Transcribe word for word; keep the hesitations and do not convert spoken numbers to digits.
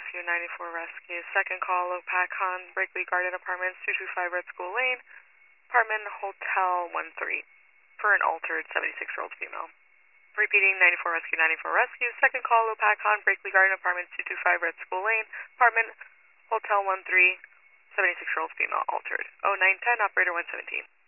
Rescue, ninety-four Rescue. Second call, Opacon, Brakely Garden Apartments, two two five Red School Lane, apartment Hotel one three, for an altered seventy-six-year-old female. Repeating, ninety-four Rescue, ninety-four Rescue. Second call, Opacon, Brakely Garden Apartments, two two five Red School Lane, apartment Hotel one three, seventy-six-year-old female, altered. oh nine ten, operator one seventeen.